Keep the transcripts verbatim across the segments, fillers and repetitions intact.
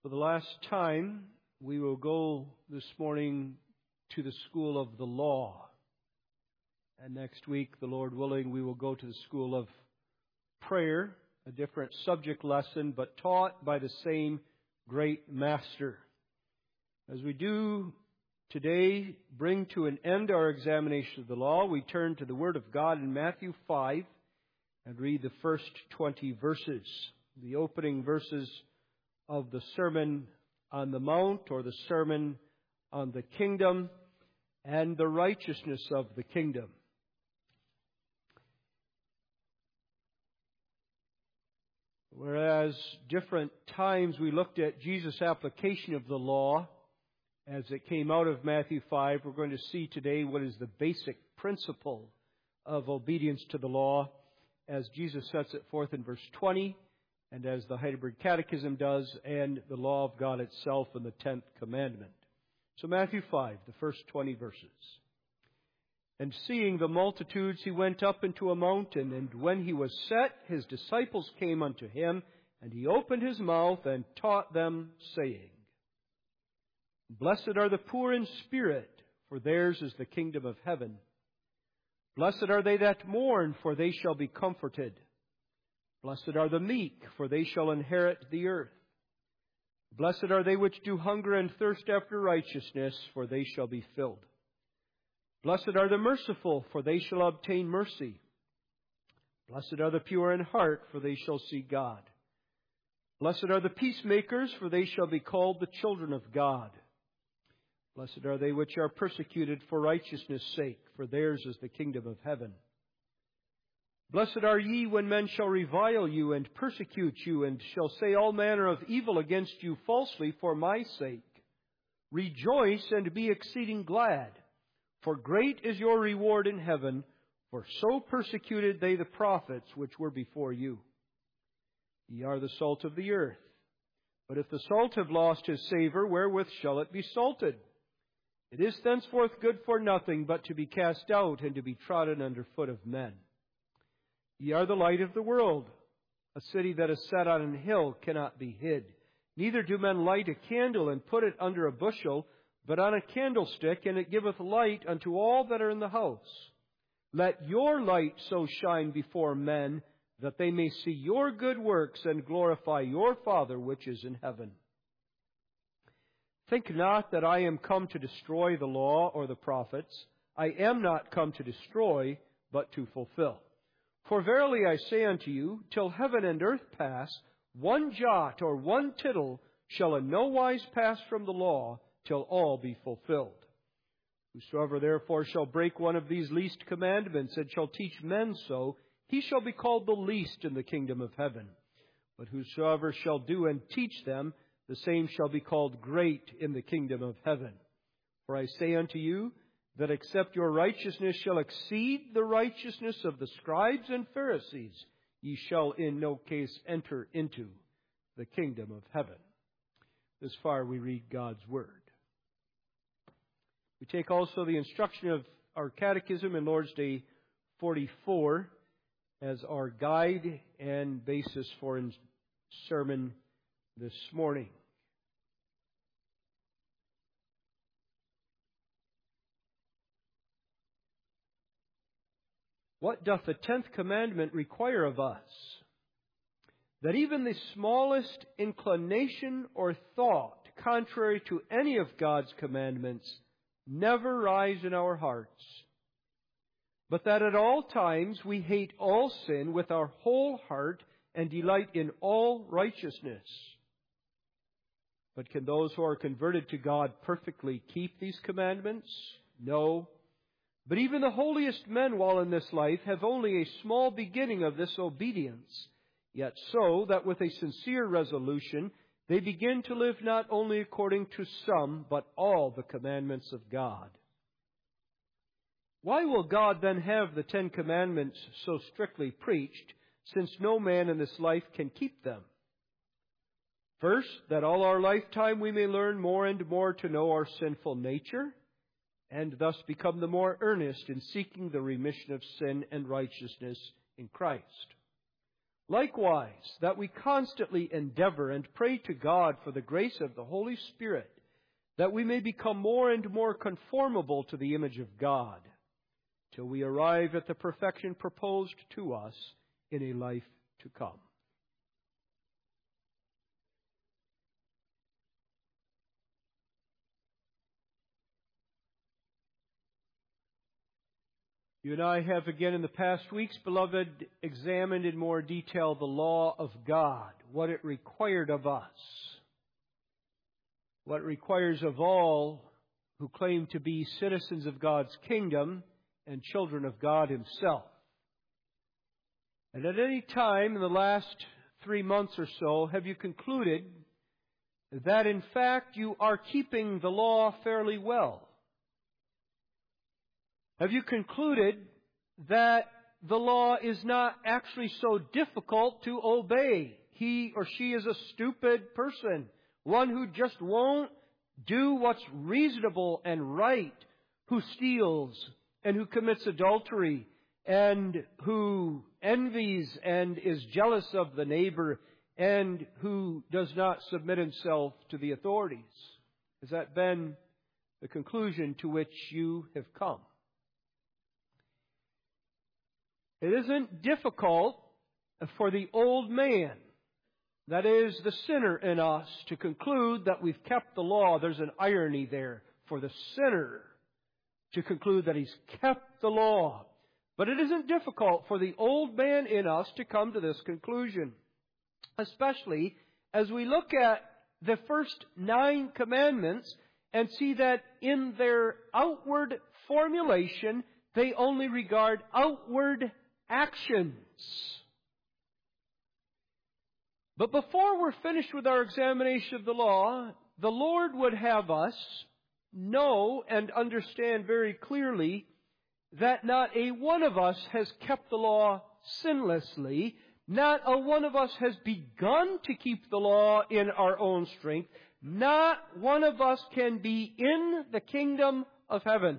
For the last time, we will go this morning to the school of the law. And next week, the Lord willing, we will go to the school of prayer, a different subject lesson, but taught by the same great master. As we do today bring to an end our examination of the law, we turn to the Word of God in Matthew five and read the first twenty verses, the opening verses of the Sermon on the Mount, or the Sermon on the Kingdom and the righteousness of the kingdom. Whereas different times we looked at Jesus' application of the law as it came out of Matthew five, we're going to see today what is the basic principle of obedience to the law as Jesus sets it forth in verse twenty, and as the Heidelberg Catechism does, and the law of God itself in the tenth commandment. So Matthew five, the first twenty verses. And seeing the multitudes, he went up into a mountain, and when he was set, his disciples came unto him, and he opened his mouth and taught them, saying, Blessed are the poor in spirit, for theirs is the kingdom of heaven. Blessed are they that mourn, for they shall be comforted. Blessed are the meek, for they shall inherit the earth. Blessed are they which do hunger and thirst after righteousness, for they shall be filled. Blessed are the merciful, for they shall obtain mercy. Blessed are the pure in heart, for they shall see God. Blessed are the peacemakers, for they shall be called the children of God. Blessed are they which are persecuted for righteousness' sake, for theirs is the kingdom of heaven. Blessed are ye when men shall revile you and persecute you, and shall say all manner of evil against you falsely for my sake. Rejoice and be exceeding glad, for great is your reward in heaven, for so persecuted they the prophets which were before you. Ye are the salt of the earth. But if the salt have lost his savour, wherewith shall it be salted? It is thenceforth good for nothing but to be cast out and to be trodden under foot of men. Ye are the light of the world. A city that is set on an hill cannot be hid. Neither do men light a candle and put it under a bushel, but on a candlestick, and it giveth light unto all that are in the house. Let your light so shine before men, that they may see your good works and glorify your Father which is in heaven. Think not that I am come to destroy the law or the prophets. I am not come to destroy, but to fulfill. For verily I say unto you, till heaven and earth pass, one jot or one tittle shall in no wise pass from the law, till all be fulfilled. Whosoever therefore shall break one of these least commandments, and shall teach men so, he shall be called the least in the kingdom of heaven. But whosoever shall do and teach them, the same shall be called great in the kingdom of heaven. For I say unto you, that except your righteousness shall exceed the righteousness of the scribes and Pharisees, ye shall in no case enter into the kingdom of heaven. This far we read God's Word. We take also the instruction of our Catechism in Lord's Day forty-four as our guide and basis for a sermon this morning. What doth the tenth commandment require of us? That even the smallest inclination or thought contrary to any of God's commandments never rise in our hearts, but that at all times we hate all sin with our whole heart and delight in all righteousness. But can those who are converted to God perfectly keep these commandments? No. But even the holiest men while in this life have only a small beginning of this obedience, yet so that with a sincere resolution they begin to live not only according to some, but all the commandments of God. Why will God then have the Ten Commandments so strictly preached, since no man in this life can keep them? First, that all our lifetime we may learn more and more to know our sinful nature, and thus become the more earnest in seeking the remission of sin and righteousness in Christ. Likewise, that we constantly endeavor and pray to God for the grace of the Holy Spirit, that we may become more and more conformable to the image of God, till we arrive at the perfection proposed to us in a life to come. You and I have again in the past weeks, beloved, examined in more detail the law of God, what it required of us, what it requires of all who claim to be citizens of God's kingdom and children of God Himself. And at any time in the last three months or so, have you concluded that in fact you are keeping the law fairly well? Have you concluded that the law is not actually so difficult to obey? He or she is a stupid person, one who just won't do what's reasonable and right, who steals and who commits adultery and who envies and is jealous of the neighbor and who does not submit himself to the authorities. Has that been the conclusion to which you have come? It isn't difficult for the old man, that is, the sinner in us, to conclude that we've kept the law. There's an irony there for the sinner to conclude that he's kept the law. But it isn't difficult for the old man in us to come to this conclusion, especially as we look at the first nine commandments and see that in their outward formulation, they only regard outward actions. But before we're finished with our examination of the law, the Lord would have us know and understand very clearly that not a one of us has kept the law sinlessly. Not a one of us has begun to keep the law in our own strength. Not one of us can be in the kingdom of heaven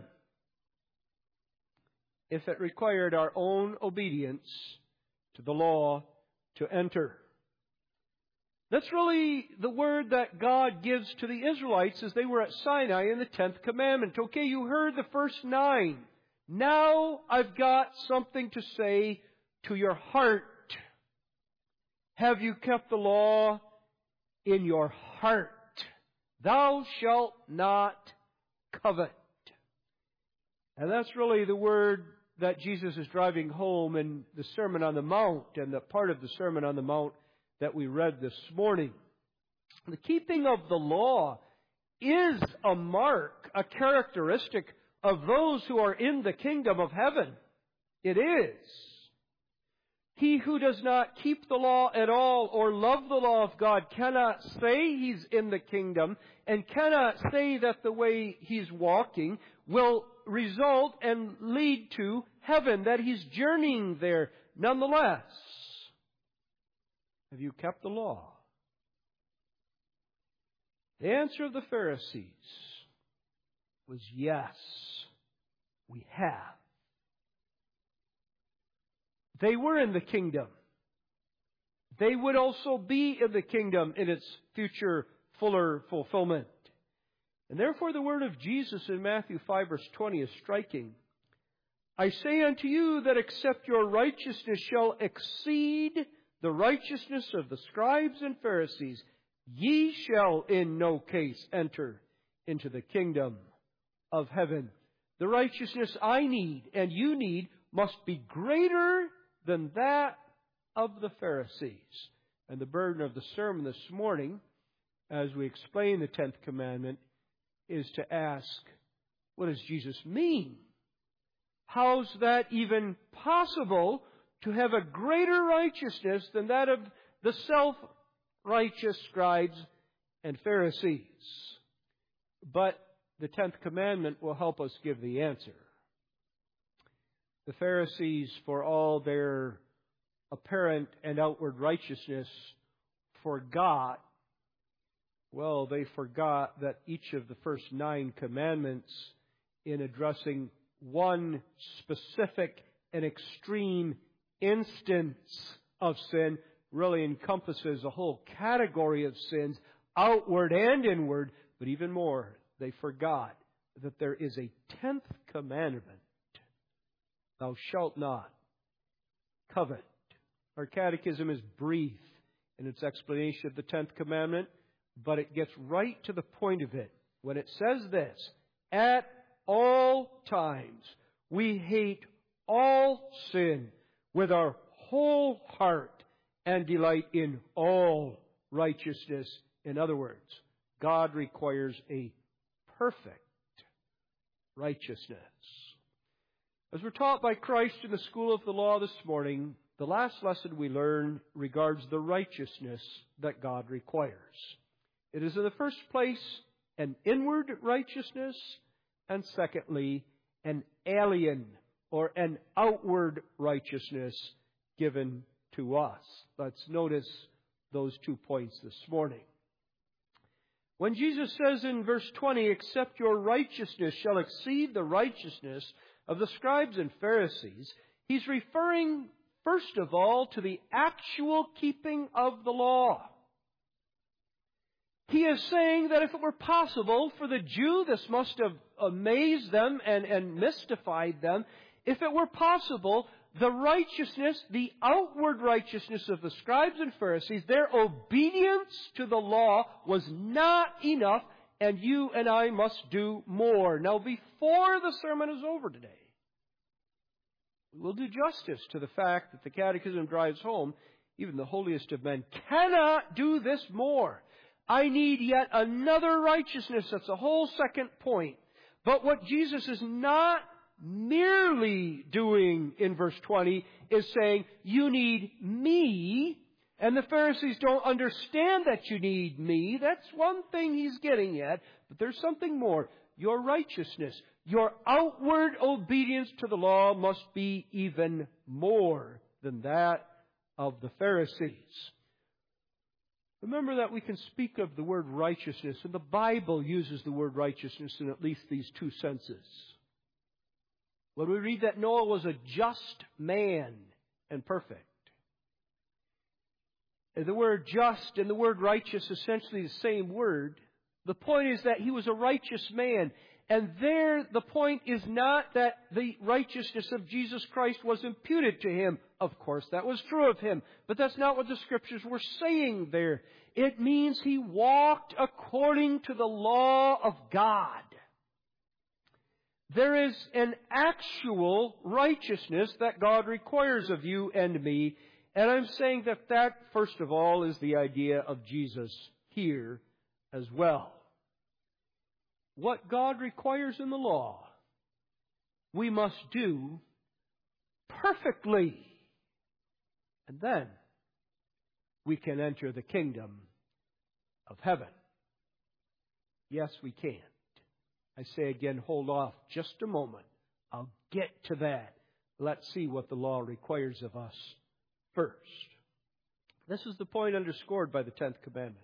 if it required our own obedience to the law to enter. That's really the word that God gives to the Israelites as they were at Sinai in the tenth commandment. Okay, you heard the first nine. Now I've got something to say to your heart. Have you kept the law in your heart? Thou shalt not covet. And that's really the word that Jesus is driving home in the Sermon on the Mount and the part of the Sermon on the Mount that we read this morning. The keeping of the law is a mark, a characteristic of those who are in the kingdom of heaven. It is. He who does not keep the law at all or love the law of God cannot say he's in the kingdom and cannot say that the way he's walking will result and lead to heaven, that he's journeying there nonetheless. Have you kept the law? The answer of the Pharisees was yes, we have. They were in the kingdom. They would also be in the kingdom in its future fuller fulfillment. And therefore the word of Jesus in Matthew five verse twenty is striking. I say unto you that except your righteousness shall exceed the righteousness of the scribes and Pharisees, ye shall in no case enter into the kingdom of heaven. The righteousness I need and you need must be greater than that of the Pharisees. And the burden of the sermon this morning, as we explain the tenth commandment, is to ask, what does Jesus mean? How's that even possible to have a greater righteousness than that of the self-righteous scribes and Pharisees? But the tenth commandment will help us give the answer. The Pharisees, for all their apparent and outward righteousness, forgot, well, they forgot that each of the first nine commandments, in addressing one specific and extreme instance of sin really encompasses a whole category of sins, outward and inward, but even more, they forgot that there is a tenth commandment. Thou shalt not covet. Our catechism is brief in its explanation of the tenth commandment, but it gets right to the point of it when it says this: at all times we hate all sin with our whole heart and delight in all righteousness. In other words, God requires a perfect righteousness. As we're taught by Christ in the school of the law this morning, the last lesson we learn regards the righteousness that God requires. It is in the first place an inward righteousness, and secondly, an alien or an outward righteousness given to us. Let's notice those two points this morning. When Jesus says in verse twenty, "Except your righteousness shall exceed the righteousness of the scribes and Pharisees," he's referring first of all to the actual keeping of the law. He is saying that if it were possible for the Jew, this must have amazed them and, and mystified them. If it were possible, the righteousness, the outward righteousness of the scribes and Pharisees, their obedience to the law was not enough, and you and I must do more. Now, before the sermon is over today, we'll do justice to the fact that the Catechism drives home even the holiest of men cannot do this more. I need yet another righteousness. That's a whole second point. But what Jesus is not merely doing in verse twenty is saying, you need me, and the Pharisees don't understand that you need me. That's one thing he's getting at, but there's something more. Your righteousness, your outward obedience to the law must be even more than that of the Pharisees. Remember that we can speak of the word righteousness, and the Bible uses the word righteousness in at least these two senses. When we read that Noah was a just man and perfect, the word just and the word righteous is essentially the same word. The point is that he was a righteous man. And there the point is not that the righteousness of Jesus Christ was imputed to him. Of course, that was true of him. But that's not what the Scriptures were saying there. It means he walked according to the law of God. There is an actual righteousness that God requires of you and me. And I'm saying that that, first of all, is the idea of Jesus here as well. What God requires in the law, we must do perfectly. And then we can enter the kingdom of heaven. Yes, we can. I say again, hold off just a moment. I'll get to that. Let's see what the law requires of us first. This is the point underscored by the tenth commandment.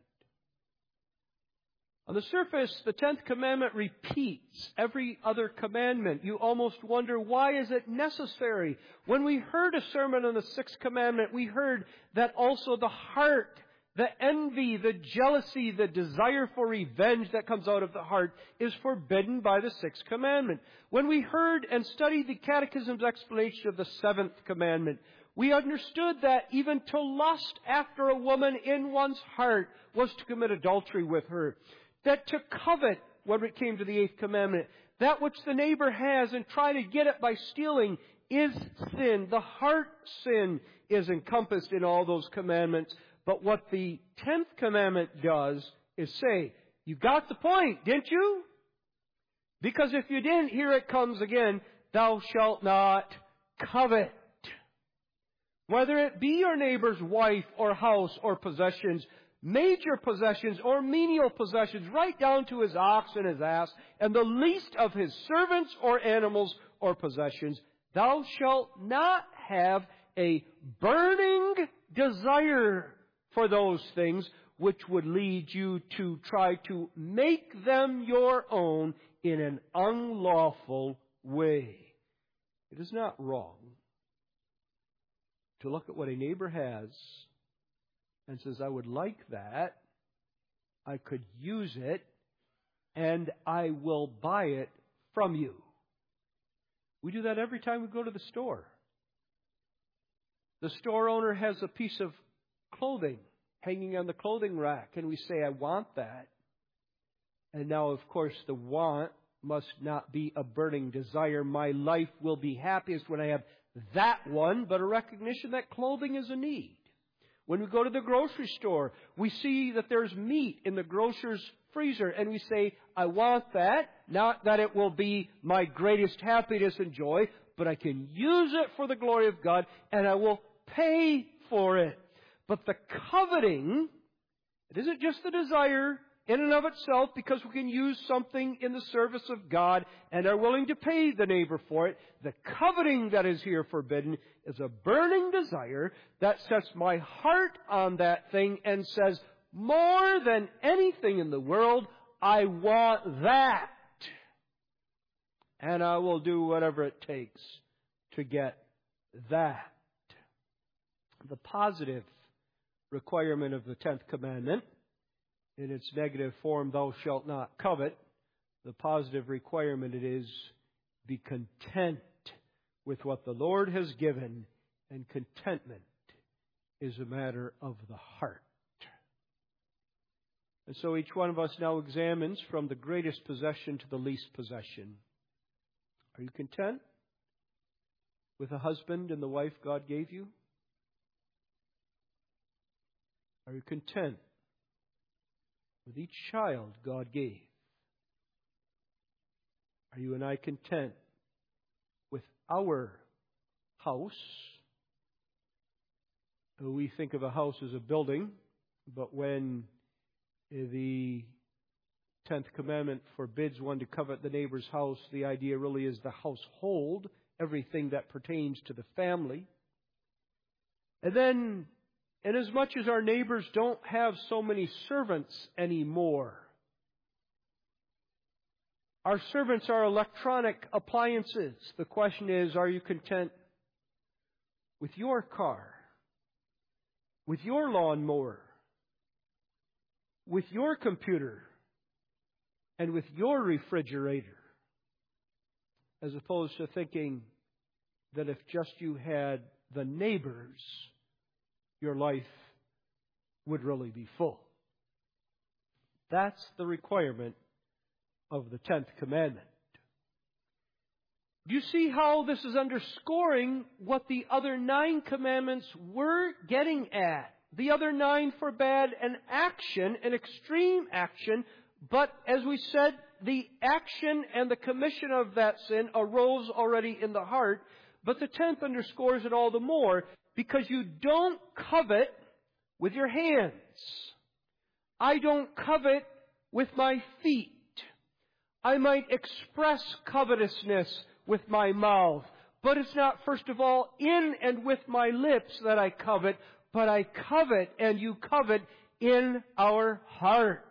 On the surface, the tenth commandment repeats every other commandment. You almost wonder, why is it necessary? When we heard a sermon on the sixth commandment, we heard that also the heart, the envy, the jealousy, the desire for revenge that comes out of the heart is forbidden by the sixth commandment. When we heard and studied the Catechism's explanation of the seventh commandment, we understood that even to lust after a woman in one's heart was to commit adultery with her. That to covet, when it came to the eighth commandment, that which the neighbor has and try to get it by stealing is sin. The heart sin is encompassed in all those commandments. But what the tenth commandment does is say, you got the point, didn't you? Because if you didn't, here it comes again, thou shalt not covet. Whether it be your neighbor's wife or house or possessions, major possessions or menial possessions, right down to his ox and his ass, and the least of his servants or animals or possessions, thou shalt not have a burning desire for those things which would lead you to try to make them your own in an unlawful way. It is not wrong to look at what a neighbor has and says, I would like that, I could use it, and I will buy it from you. We do that every time we go to the store. The store owner has a piece of clothing hanging on the clothing rack, and we say, I want that. And now, of course, the want must not be a burning desire. My life will be happiest when I have that one, but a recognition that clothing is a need. When we go to the grocery store, we see that there's meat in the grocer's freezer, and we say, I want that. Not that it will be my greatest happiness and joy, but I can use it for the glory of God, and I will pay for it. But the coveting, it isn't just the desire in and of itself, because we can use something in the service of God and are willing to pay the neighbor for it. The coveting that is here forbidden is a burning desire that sets my heart on that thing and says, more than anything in the world, I want that. And I will do whatever it takes to get that. The positive requirement of the tenth commandment, in its negative form, thou shalt not covet, the positive requirement it is, be content with what the Lord has given, and contentment is a matter of the heart. And so each one of us now examines from the greatest possession to the least possession. Are you content with the husband and the wife God gave you? Are you content with each child God gave? Are you and I content with our house? We think of a house as a building, but when the tenth commandment forbids one to covet the neighbor's house, the idea really is the household, everything that pertains to the family. And then, inasmuch as our neighbors don't have so many servants anymore, our servants are electronic appliances. The question is, are you content with your car, with your lawnmower, with your computer, and with your refrigerator, as opposed to thinking that if just you had the neighbors, your life would really be full? That's the requirement of the tenth commandment. Do you see how this is underscoring what the other nine commandments were getting at? The other nine forbade an action, an extreme action, but as we said, the action and the commission of that sin arose already in the heart. But the tenth underscores it all the more, because you don't covet with your hands. I don't covet with my feet. I might express covetousness with my mouth, but it's not first of all in and with my lips that I covet, but I covet, and you covet, in our heart.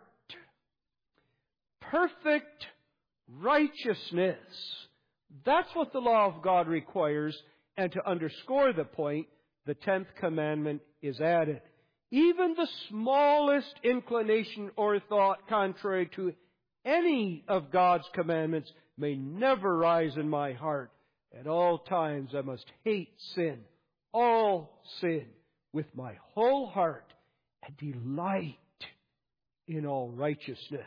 Perfect righteousness. That's what the law of God requires, and to underscore the point, the tenth commandment is added. Even the smallest inclination or thought contrary to any of God's commandments may never rise in my heart. At all times I must hate sin, all sin, with my whole heart, and delight in all righteousness.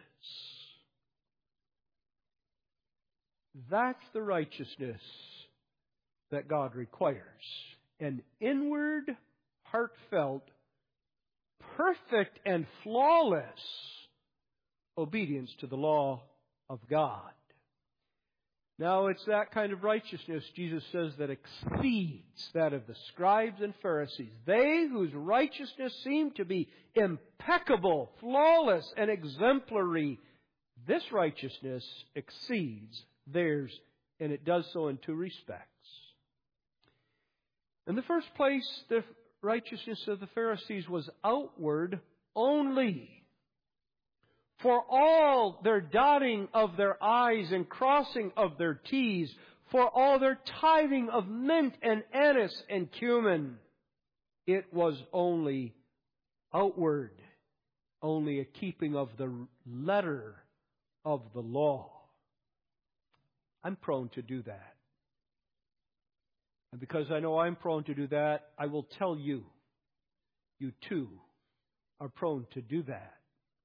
That's the righteousness that God requires. An inward, heartfelt, perfect, and flawless obedience to the law of God. Now, it's that kind of righteousness, Jesus says, that exceeds that of the scribes and Pharisees. They whose righteousness seemed to be impeccable, flawless, and exemplary, this righteousness exceeds theirs, and it does so in two respects. In the first place, the righteousness of the Pharisees was outward only. For all their dotting of their I's and crossing of their T's, for all their tithing of mint and anise and cumin. It was only outward, only a keeping of the letter of the law. I'm prone to do that. And because I know I'm prone to do that, I will tell you, you too are prone to do that.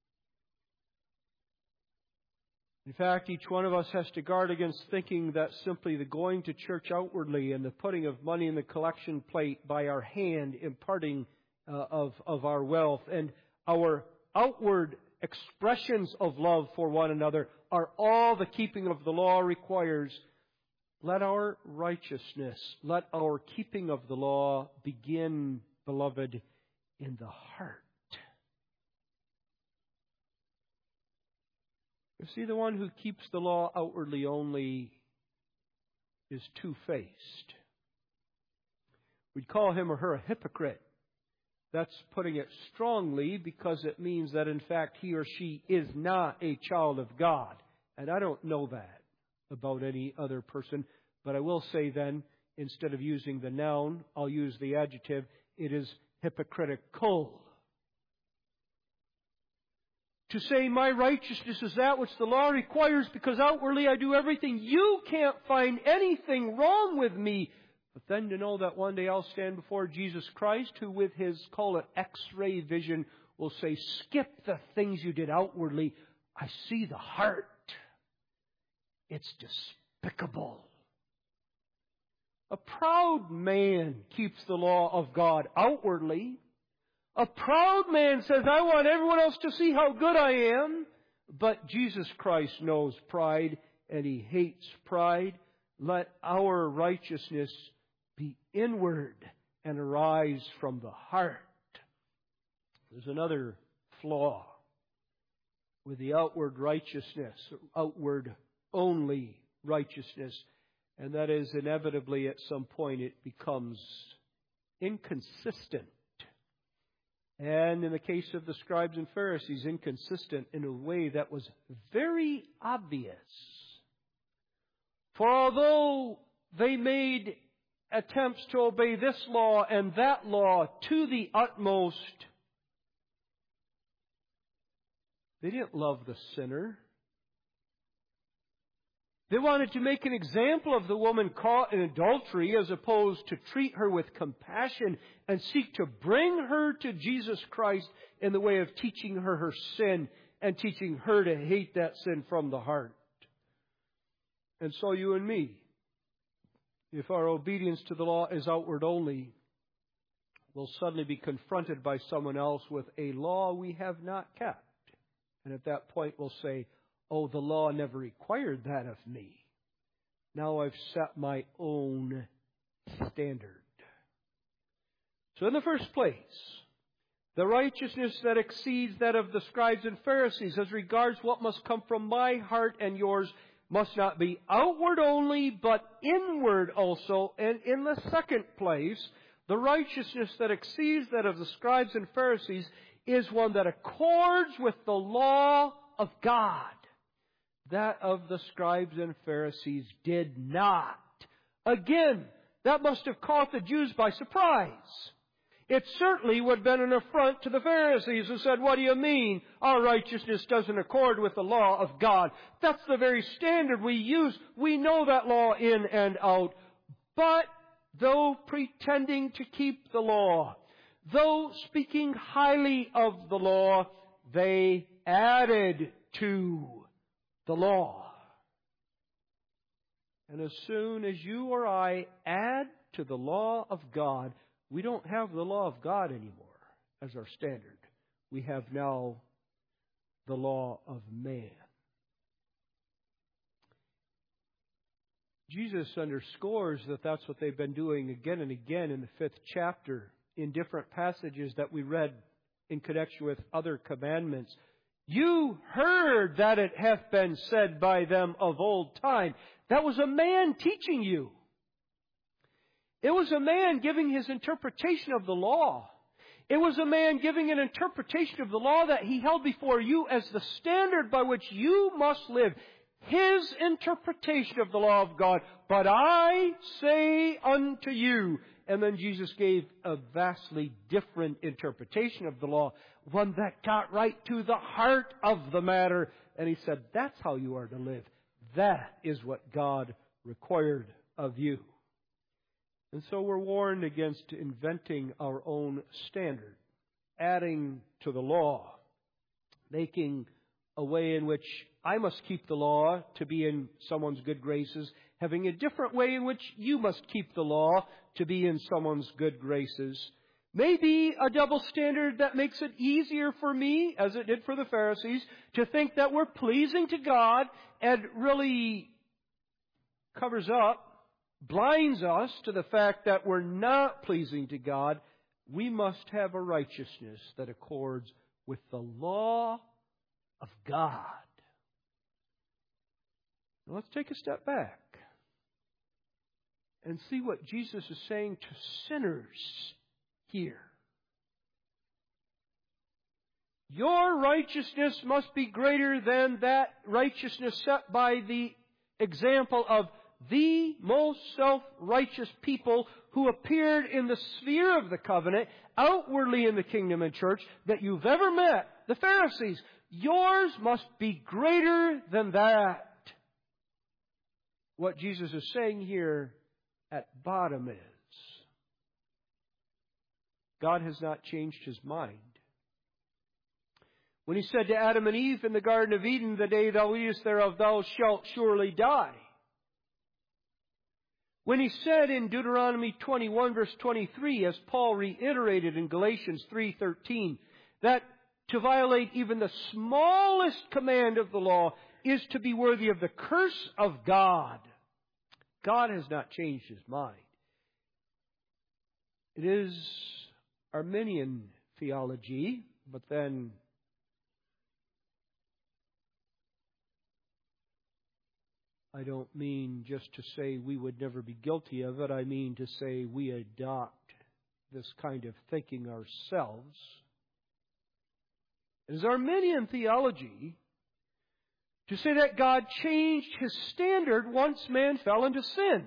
In fact, each one of us has to guard against thinking that simply the going to church outwardly and the putting of money in the collection plate by our hand, imparting uh, of, of our wealth, and our outward expressions of love for one another are all the keeping of the law requires. Let our righteousness, let our keeping of the law begin, beloved, in the heart. You see, the one who keeps the law outwardly only is two-faced. We'd call him or her a hypocrite. That's putting it strongly because it means that, in fact, he or she is not a child of God. And I don't know that about any other person. But I will say then, instead of using the noun, I'll use the adjective. It is hypocritical. To say my righteousness is that which the law requires because outwardly I do everything. You can't find anything wrong with me. But then to know that one day I'll stand before Jesus Christ, who with his, call it X-ray vision, will say, skip the things you did outwardly. I see the heart. It's despicable. A proud man keeps the law of God outwardly. A proud man says, I want everyone else to see how good I am. But Jesus Christ knows pride, and he hates pride. Let our righteousness be inward and arise from the heart. There's another flaw with the outward righteousness, outward only righteousness, and that is inevitably at some point it becomes inconsistent. And in the case of the scribes and Pharisees, inconsistent in a way that was very obvious. For although they made attempts to obey this law and that law to the utmost, they didn't love the sinner. They wanted to make an example of the woman caught in adultery as opposed to treat her with compassion and seek to bring her to Jesus Christ in the way of teaching her her sin and teaching her to hate that sin from the heart. And so you and me, if our obedience to the law is outward only, will suddenly be confronted by someone else with a law we have not kept. And at that point we'll say, oh, the law never required that of me. Now I've set my own standard. So in the first place, the righteousness that exceeds that of the scribes and Pharisees as regards what must come from my heart and yours must not be outward only, but inward also. And in the second place, the righteousness that exceeds that of the scribes and Pharisees is one that accords with the law of God. That of the scribes and Pharisees did not. Again, that must have caught the Jews by surprise. It certainly would have been an affront to the Pharisees who said, what do you mean our righteousness doesn't accord with the law of God? That's the very standard we use. We know that law in and out. But though pretending to keep the law, though speaking highly of the law, they added to the law. And as soon as you or I add to the law of God, we don't have the law of God anymore as our standard. We have now the law of man. Jesus underscores that that's what they've been doing again and again in the fifth chapter in different passages that we read in connection with other commandments. You heard that it hath been said by them of old time. That was a man teaching you. It was a man giving his interpretation of the law. It was a man giving an interpretation of the law that he held before you as the standard by which you must live. his interpretation of the law of God. But I say unto you. And then Jesus gave a vastly different interpretation of the law, one that got right to the heart of the matter. And he said, that's how you are to live. That is what God required of you. And so we're warned against inventing our own standard, adding to the law, making a way in which I must keep the law to be in someone's good graces, having a different way in which you must keep the law to be in someone's good graces. Maybe a double standard that makes it easier for me, as it did for the Pharisees, to think that we're pleasing to God and really covers up, blinds us to the fact that we're not pleasing to God. We must have a righteousness that accords with the law of God. Now let's take a step back and see what Jesus is saying to sinners here. Your righteousness must be greater than that righteousness set by the example of the most self-righteous people who appeared in the sphere of the covenant, outwardly in the kingdom and church, that you've ever met, the Pharisees. Yours must be greater than that. What Jesus is saying here at bottom is, God has not changed His mind. When He said to Adam and Eve in the Garden of Eden, the day thou eatest thereof, thou shalt surely die. When He said in Deuteronomy twenty-one, verse twenty-three, as Paul reiterated in Galatians three thirteen, that to violate even the smallest command of the law is to be worthy of the curse of God. God has not changed His mind. It is Arminian theology, but then I don't mean just to say we would never be guilty of it. I mean to say we adopt this kind of thinking ourselves. It is Arminian theology to say that God changed His standard once man fell into sin.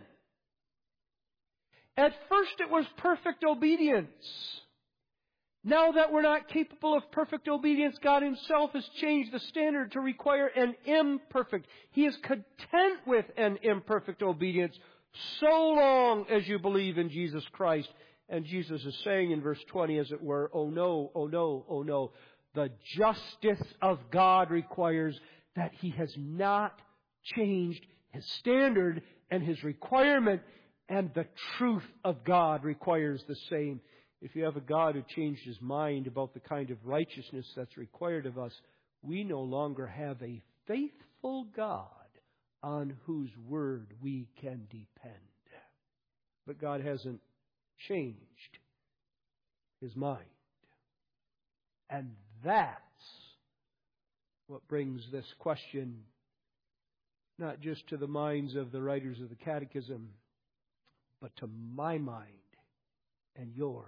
At first it was perfect obedience. Now that we're not capable of perfect obedience, God Himself has changed the standard to require an imperfect. He is content with an imperfect obedience so long as you believe in Jesus Christ. And Jesus is saying in verse twenty, as it were, oh no, oh no, oh no. The justice of God requires that He has not changed His standard and His requirement, and the truth of God requires the same. If you have a God who changed His mind about the kind of righteousness that's required of us, we no longer have a faithful God on whose word we can depend. But God hasn't changed His mind. And that's what brings this question not just to the minds of the writers of the Catechism, but to my mind and yours.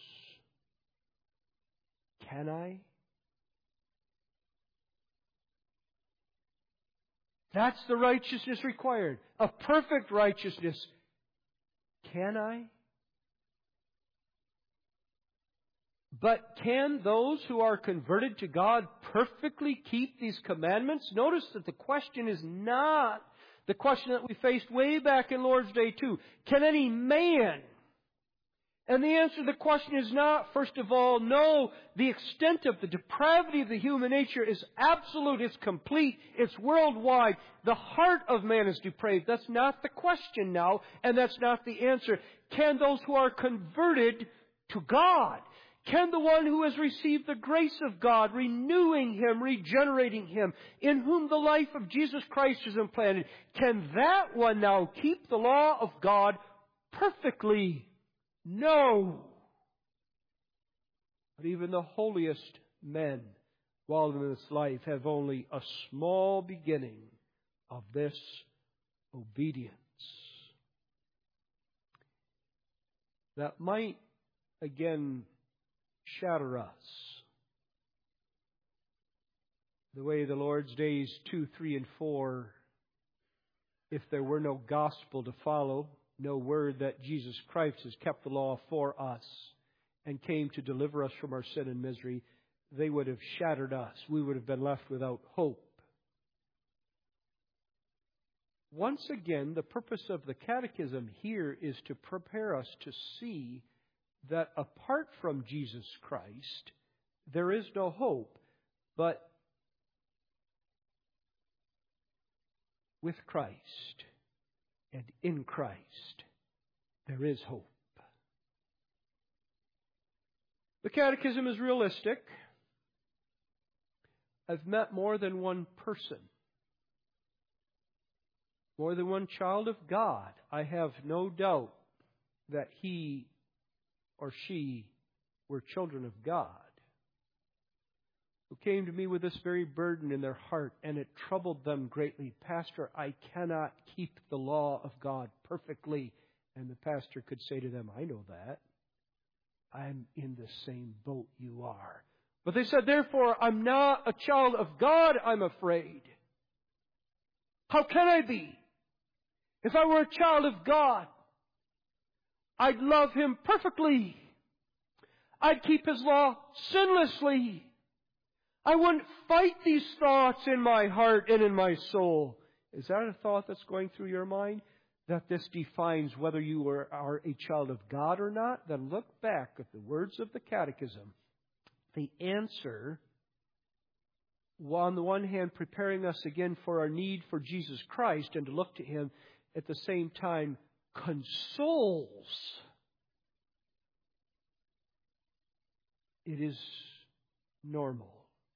Can I? That's the righteousness required. A perfect righteousness. Can I? But can those who are converted to God perfectly keep these commandments? Notice that the question is not the question that we faced way back in Lord's Day too. Can any man? And the answer to the question is not, first of all, no. The extent of the depravity of the human nature is absolute, it's complete, it's worldwide. The heart of man is depraved. That's not the question now, and that's not the answer. Can those who are converted to God, can the one who has received the grace of God, renewing him, regenerating him, in whom the life of Jesus Christ is implanted, can that one now keep the law of God perfectly? No. But even the holiest men, while in this life, have only a small beginning of this obedience. That might, again, shatter us. The way the Lord's days two, three, and four if there were no gospel to follow, no word that Jesus Christ has kept the law for us and came to deliver us from our sin and misery, they would have shattered us. We would have been left without hope. Once again, the purpose of the catechism here is to prepare us to see that apart from Jesus Christ, there is no hope. But with Christ and in Christ, there is hope. The catechism is realistic. I've met more than one person, more than one child of God. I have no doubt that he or she were children of God, who came to me with this very burden in their heart, and it troubled them greatly. Pastor, I cannot keep the law of God perfectly. And the pastor could say to them, I know that. I'm in the same boat you are. But they said, therefore, I'm not a child of God, I'm afraid. How can I be? If I were a child of God, I'd love Him perfectly. I'd keep His law sinlessly. I wouldn't fight these thoughts in my heart and in my soul. Is that a thought that's going through your mind? That this defines whether you are, are a child of God or not? Then look back at the words of the Catechism. The answer, on the one hand, preparing us again for our need for Jesus Christ and to look to Him, at the same time, consoles. It is normal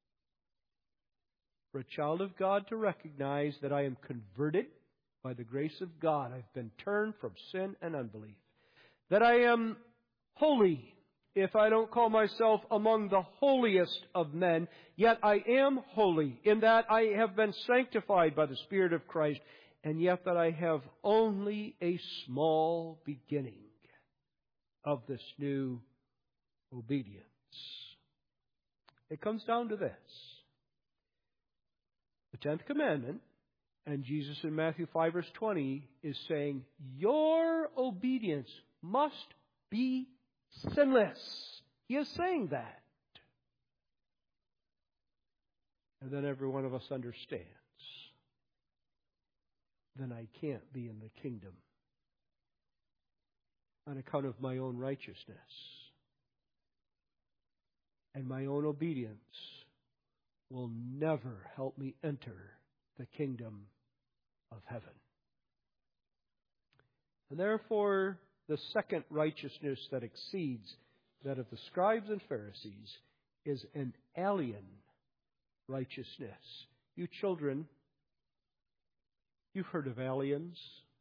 for a child of God to recognize that I am converted by the grace of God. I've been turned from sin and unbelief. That I am holy, if I don't call myself among the holiest of men, yet I am holy in that I have been sanctified by the Spirit of Christ, and yet that I have only a small beginning of this new obedience. It comes down to this. The tenth commandment, and Jesus in Matthew five verse twenty is saying, your obedience must be sinless. He is saying that. And then every one of us understands. Then I can't be in the kingdom on account of my own righteousness and my own obedience will never help me enter the kingdom of heaven. And therefore, the second righteousness that exceeds that of the scribes and Pharisees is an alien righteousness. You children, you've heard of aliens.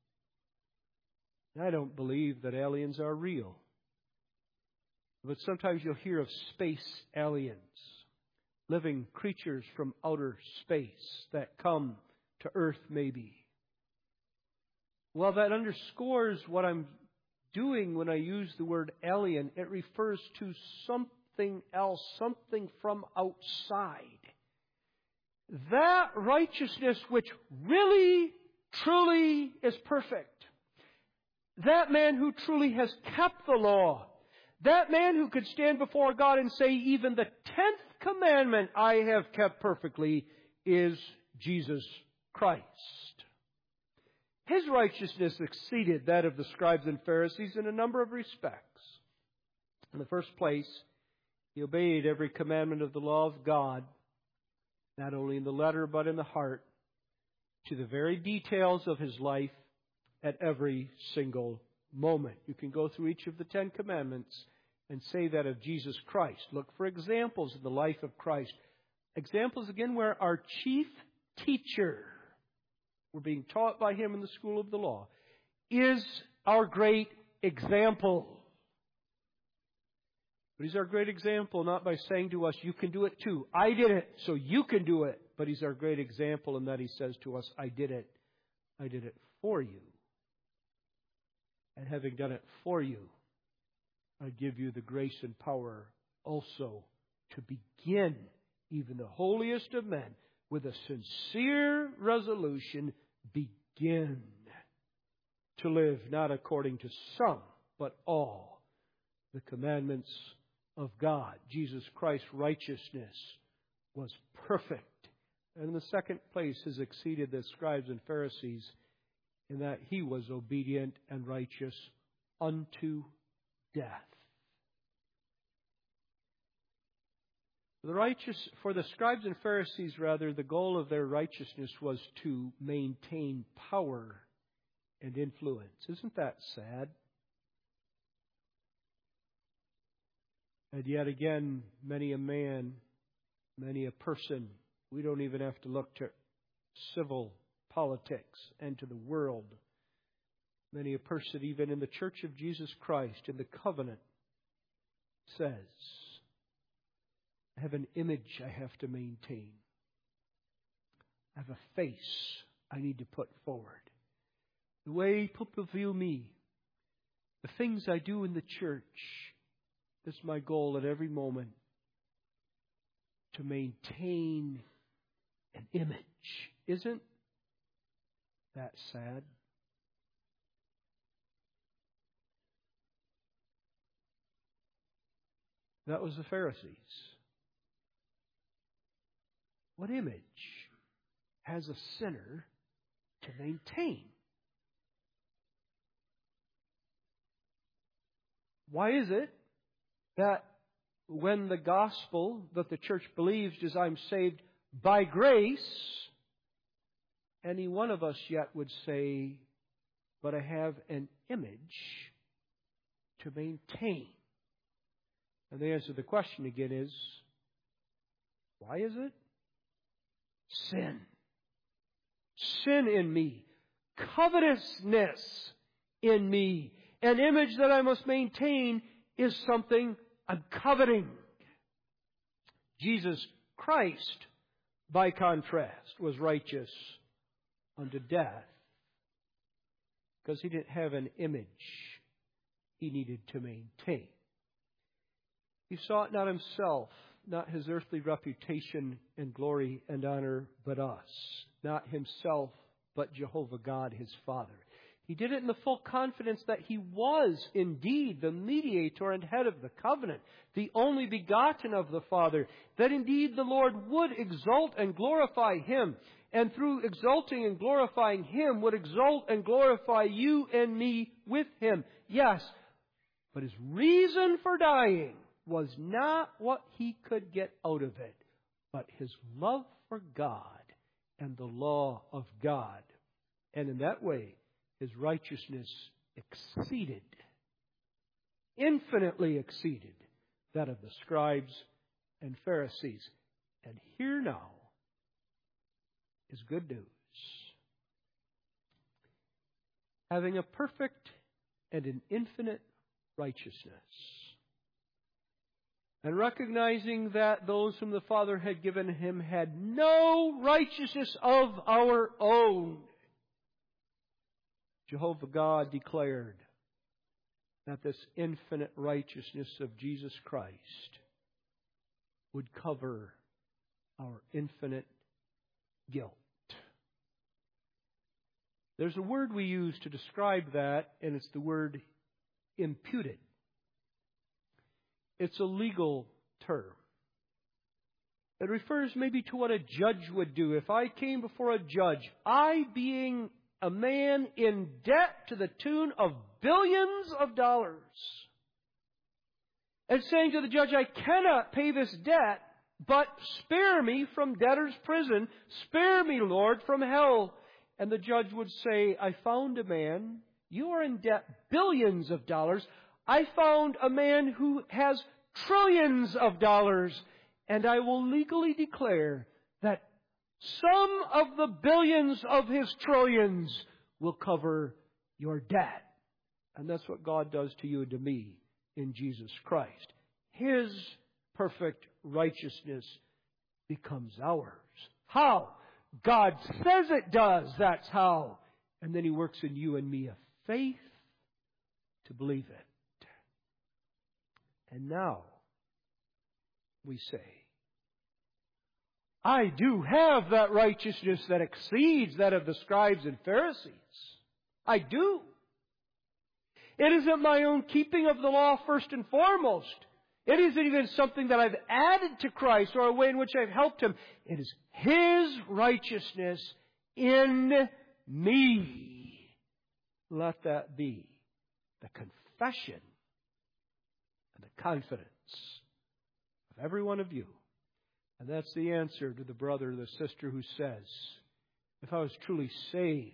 I don't believe that aliens are real. But sometimes you'll hear of space aliens, living creatures from outer space that come to Earth maybe. Well, that underscores what I'm doing when I use the word alien. It refers to something else, something from outside. That righteousness which really, truly is perfect. That man who truly has kept the law. That man who could stand before God and say, even the tenth commandment I have kept perfectly, is Jesus Christ. His righteousness exceeded that of the scribes and Pharisees in a number of respects. In the first place, he obeyed every commandment of the law of God, not only in the letter but in the heart, to the very details of his life at every single moment. You can go through each of the Ten Commandments and say that of Jesus Christ. Look for examples in the life of Christ. Examples, again, where our chief teacher, we're being taught by him in the school of the law, is our great example. But he's our great example not by saying to us, you can do it too. I did it, so you can do it. But he's our great example in that he says to us, I did it. I did it for you. And having done it for you, I give you the grace and power also to begin, even the holiest of men, with a sincere resolution, begin to live not according to some, but all the commandments of God. Jesus Christ's righteousness was perfect. And in the second place, has exceeded the scribes and Pharisees in that He was obedient and righteous unto death. The righteous, for the scribes and Pharisees, rather, the goal of their righteousness was to maintain power and influence. Isn't that sad? And yet again, many a man, many a person, we don't even have to look to civil politics and to the world. Many a person, even in the Church of Jesus Christ, in the covenant, says, I have an image I have to maintain. I have a face I need to put forward. The way people view me, the things I do in the church, this is my goal at every moment, to maintain an image. Isn't that sad? That was the Pharisees. What image has a sinner to maintain? Why is it that when the gospel that the church believes is I'm saved by grace, any one of us yet would say, but I have an image to maintain? And the answer to the question again is, why is it? Sin. Sin in me. Covetousness in me. An image that I must maintain is something I'm coveting. Jesus Christ, by contrast, was righteous unto death because He didn't have an image He needed to maintain. He sought not Himself, not His earthly reputation and glory and honor, but us. Not Himself, but Jehovah God, His Father. He did it in the full confidence that He was indeed the mediator and head of the covenant, the only begotten of the Father, that indeed the Lord would exalt and glorify Him, and through exalting and glorifying Him would exalt and glorify you and me with Him. Yes, but His reason for dying was not what He could get out of it, but His love for God and the law of God. And in that way, His righteousness exceeded, infinitely exceeded, that of the scribes and Pharisees. And here now is good news. Having a perfect and an infinite righteousness, and recognizing that those whom the Father had given Him had no righteousness of our own, Jehovah God declared that this infinite righteousness of Jesus Christ would cover our infinite guilt. There's a word we use to describe that, and it's the word imputed. It's a legal term. It refers maybe to what a judge would do. If I came before a judge, I being a man in debt to the tune of billions of dollars, and saying to the judge, I cannot pay this debt, but spare me from debtor's prison. Spare me, Lord, from hell. And the judge would say, I found a man. You are in debt billions of dollars. I found a man who has trillions of dollars, and I will legally declare that some of the billions of his trillions will cover your debt. And that's what God does to you and to me in Jesus Christ. His perfect righteousness becomes ours. How? God says it does. That's how. And then He works in you and me a faith to believe it. And now we say, I do have that righteousness that exceeds that of the scribes and Pharisees. I do. It isn't my own keeping of the law first and foremost. It isn't even something that I've added to Christ or a way in which I've helped Him. It is His righteousness in me. Let that be the confession and the confidence of every one of you. And that's the answer to the brother or the sister who says, if I was truly saved,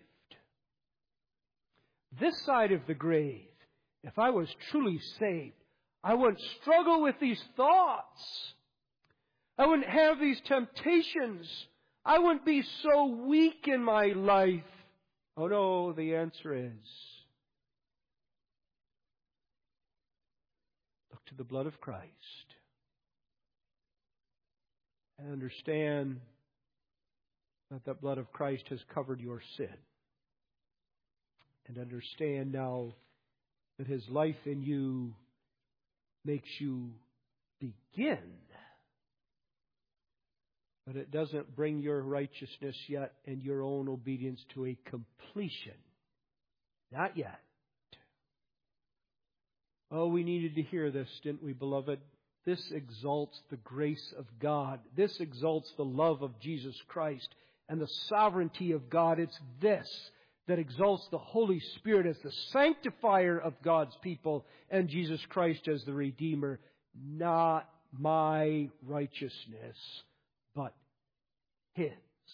this side of the grave, if I was truly saved, I wouldn't struggle with these thoughts. I wouldn't have these temptations. I wouldn't be so weak in my life. Oh no, the answer is, look to the blood of Christ and understand that the blood of Christ has covered your sin. And understand now that His life in you makes you begin. But it doesn't bring your righteousness yet and your own obedience to a completion. Not yet. Oh, we needed to hear this, didn't we, beloved? This exalts the grace of God. This exalts the love of Jesus Christ and the sovereignty of God. It's this that exalts the Holy Spirit as the sanctifier of God's people and Jesus Christ as the Redeemer. Not my righteousness, but His.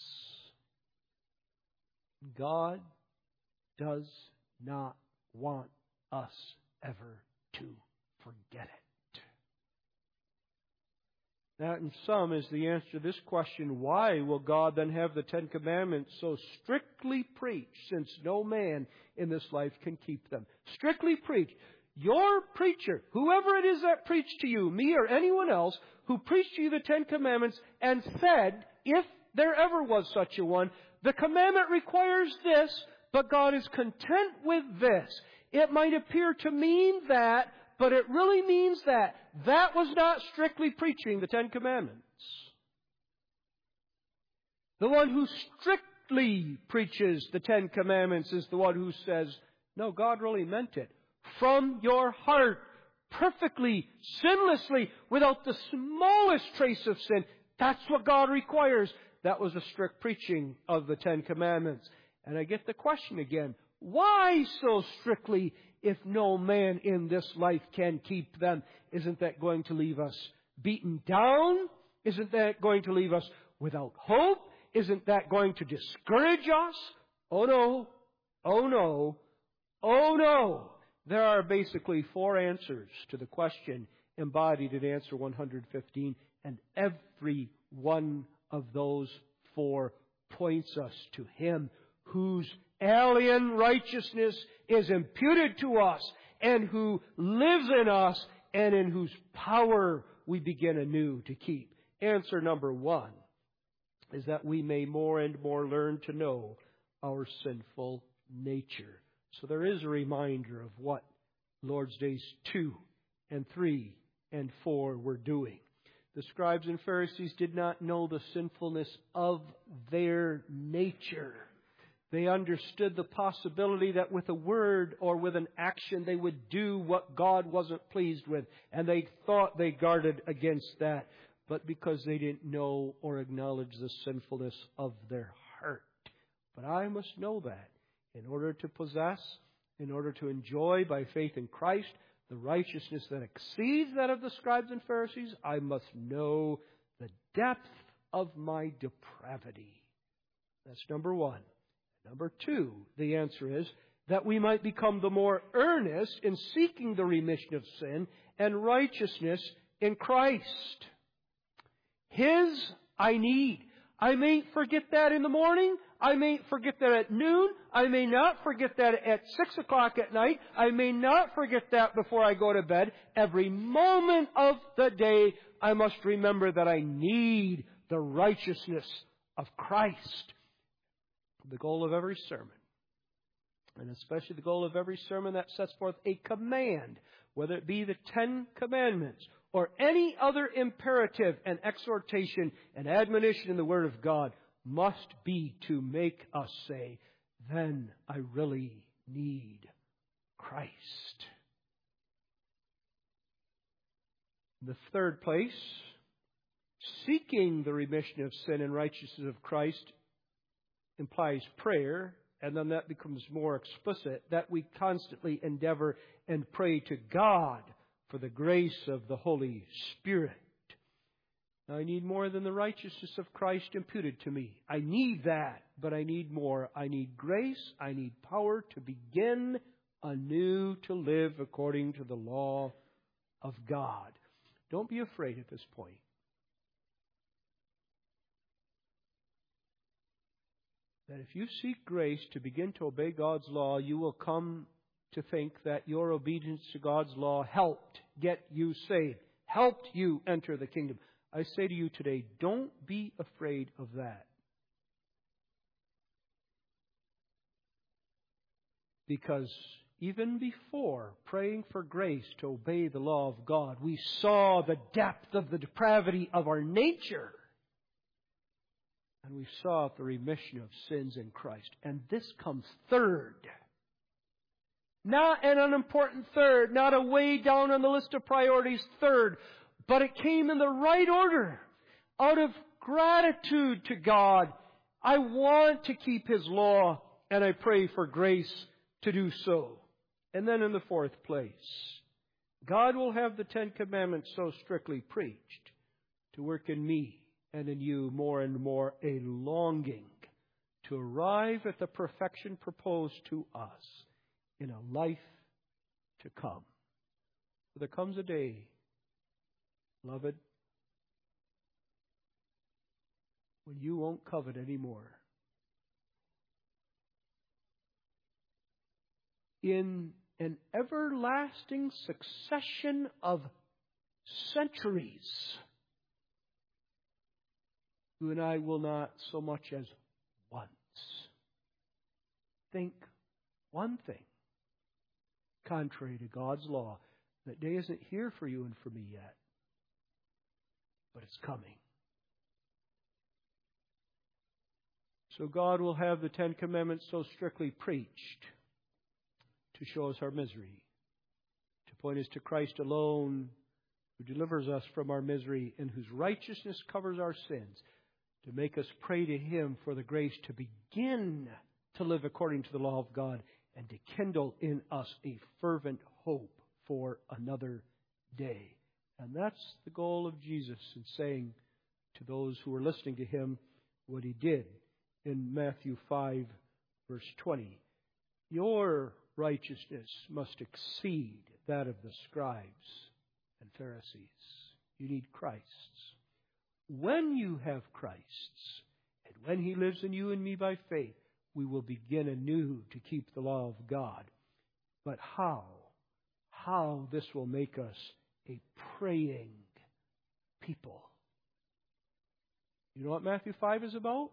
God does not want us ever to forget it. That in sum is the answer to this question. Why will God then have the Ten Commandments so strictly preached, since no man in this life can keep them? Strictly preached. Your preacher, whoever it is that preached to you, me or anyone else, who preached to you the Ten Commandments and said, if there ever was such a one, the commandment requires this, but God is content with this. It might appear to mean that, but it really means that. That was not strictly preaching the Ten Commandments. The one who strictly preaches the Ten Commandments is the one who says, no, God really meant it. From your heart, perfectly, sinlessly, without the smallest trace of sin. That's what God requires. That was a strict preaching of the Ten Commandments. And I get the question again, why so strictly if no man in this life can keep them? Isn't that going to leave us beaten down? Isn't that going to leave us without hope? Isn't that going to discourage us? Oh no, oh no, oh no. There are basically four answers to the question embodied in answer one hundred fifteen, and every one of those four points us to Him whose alien righteousness is imputed to us and who lives in us and in whose power we begin anew to keep. Answer number one is that we may more and more learn to know our sinful nature. So there is a reminder of what Lord's Days two and three and four were doing. The scribes and Pharisees did not know the sinfulness of their nature. They understood the possibility that with a word or with an action they would do what God wasn't pleased with. And they thought they guarded against that. But because they didn't know or acknowledge the sinfulness of their heart. But I must know that in order to possess, in order to enjoy by faith in Christ, the righteousness that exceeds that of the scribes and Pharisees, I must know the depth of my depravity. That's number one. Number two, the answer is that we might become the more earnest in seeking the remission of sin and righteousness in Christ. His I need. I may forget that in the morning. I may forget that at noon. I may not forget that at six o'clock at night. I may not forget that before I go to bed. Every moment of the day, I must remember that I need the righteousness of Christ. The goal of every sermon, and especially the goal of every sermon that sets forth a command, whether it be the Ten Commandments or any other imperative and exhortation and admonition in the Word of God must be to make us say, then I really need Christ. In the third place, seeking the remission of sin and righteousness of Christ implies prayer, and then that becomes more explicit, that we constantly endeavor and pray to God for the grace of the Holy Spirit. Now, I need more than the righteousness of Christ imputed to me. I need that, but I need more. I need grace. I need power to begin anew to live according to the law of God. Don't be afraid at this point. That if you seek grace to begin to obey God's law, you will come to think that your obedience to God's law helped get you saved, helped you enter the kingdom. I say to you today, don't be afraid of that. Because even before praying for grace to obey the law of God, we saw the depth of the depravity of our nature. And we saw the remission of sins in Christ. And this comes third. Not an unimportant third, not a way down on the list of priorities third, but it came in the right order. Out of gratitude to God, I want to keep His law, and I pray for grace to do so. And then in the fourth place, God will have the Ten Commandments so strictly preached to work in me and in you more and more a longing to arrive at the perfection proposed to us in a life to come. For there comes a day, beloved, when you won't covet anymore. In an everlasting succession of centuries, you and I will not so much as once think one thing contrary to God's law. That day isn't here for you and for me yet, but it's coming. So God will have the Ten Commandments so strictly preached to show us our misery, to point us to Christ alone, who delivers us from our misery and whose righteousness covers our sins, to make us pray to Him for the grace to begin to live according to the law of God and to kindle in us a fervent hope for another day. And that's the goal of Jesus in saying to those who were listening to Him what He did in Matthew five, verse twenty. Your righteousness must exceed that of the scribes and Pharisees. You need Christ's. When you have Christ's, and when He lives in you and me by faith, we will begin anew to keep the law of God. But how? How this will make us a praying people. You know what Matthew five is about?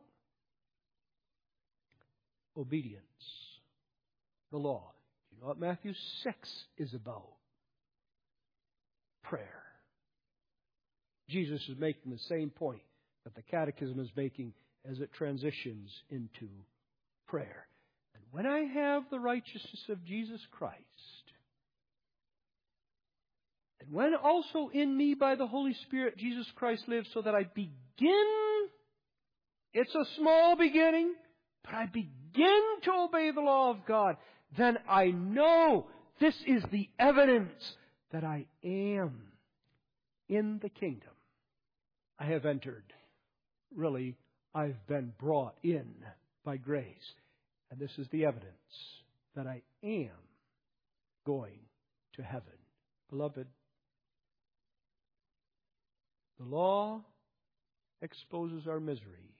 Obedience. The law. You know what Matthew six is about? Prayer. Jesus is making the same point that the Catechism is making as it transitions into prayer. And when I have the righteousness of Jesus Christ, and when also in me by the Holy Spirit Jesus Christ lives, so that I begin, it's a small beginning, but I begin to obey the law of God, then I know this is the evidence that I am in the kingdom. I have entered. Really, I've been brought in by grace. And this is the evidence that I am going to heaven. Beloved, the law exposes our misery.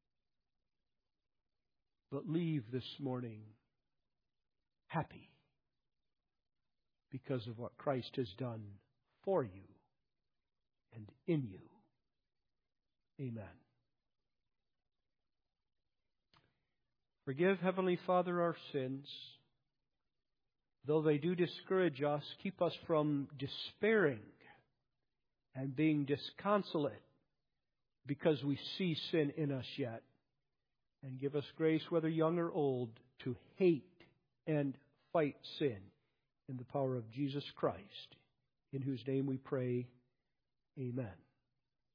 But leave this morning happy because of what Christ has done for you and in you. Amen. Forgive, Heavenly Father, our sins. Though they do discourage us, keep us from despairing and being disconsolate because we see sin in us yet. And give us grace, whether young or old, to hate and fight sin in the power of Jesus Christ, in whose name we pray. Amen.